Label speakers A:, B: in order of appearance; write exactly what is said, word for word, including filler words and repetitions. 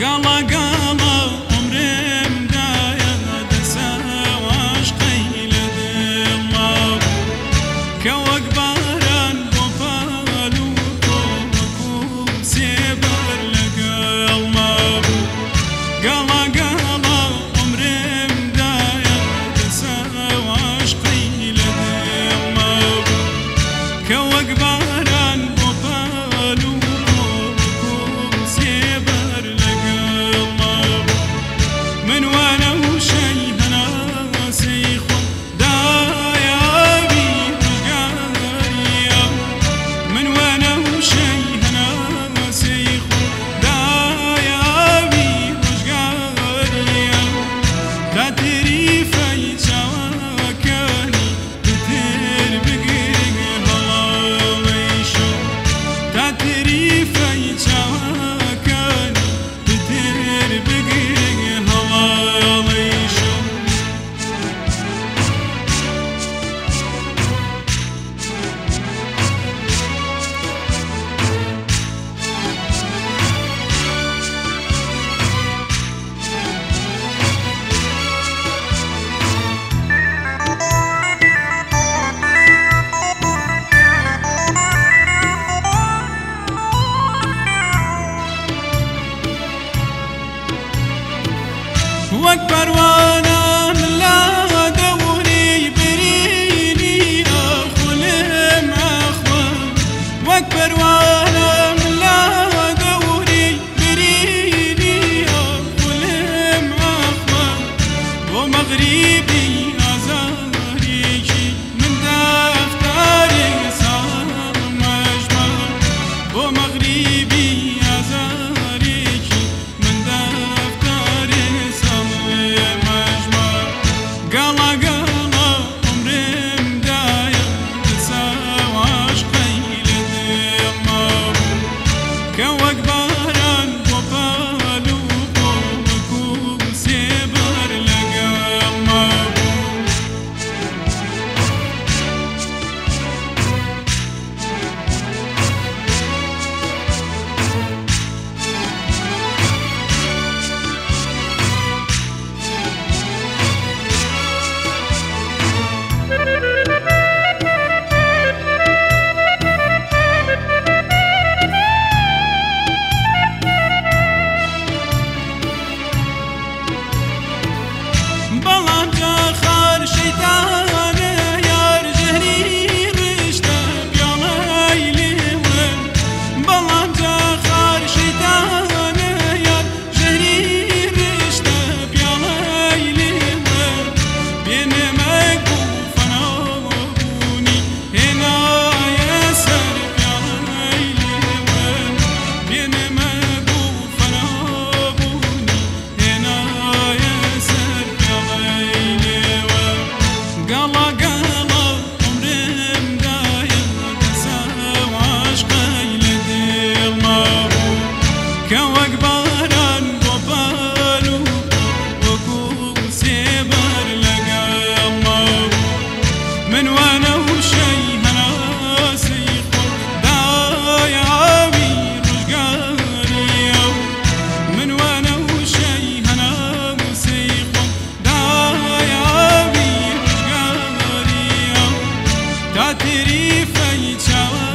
A: قاڵا قاڵا عمرم دایە دەسە عاشقەی لە دڵما کە وەک باران بۆ پاڵ و تۆ وەکو سێبەر لەگەڵما قاڵا قاڵا عمرم دایە دەسە عاشقەی لە دڵما کە وەک باران بۆ پاڵ و وەک پەروانە ملا دەوری برینی ئەخولم ئەخوا وەک پەروانە ملا دەوری برینی ئەخولم ئەخوا بۆ مەغریبی ئازارێکی من دەفتەری ساڵ مەژمە بۆ مەغریبی ئازارێکی من دەفتەری قاڵا قاڵا عمرم دایە دەسە عاشقەی لە دڵما کە وەک باران بۆ پاڵ و تۆ وەکو سێبەر لەگەڵما بەڵام جاخار شەیتانە یار ژەهری ڕشتە پیاڵەی لێوەن بەڵام جاخار شەیتانە یار ژەهری ڕشتە پیاڵەی لێوەن بێنەمەک و فەناوبوونی هێنایە سەر پیاڵەی لێوەن بێنەمەک و فەناوبوونی هێنایە سەر قاڵا قاڵا عمرم دایە دەسە عاشقەی لە دڵما کە وەک باران بۆ پاڵ و وەکو سێبەر لەگەڵما من وانە وشەی هەناسەی خۆ دایە ئاوی ڕزگاریە من وانە وشەی هەناسەی خۆ دایە ئاوی تاتری فەی چاوە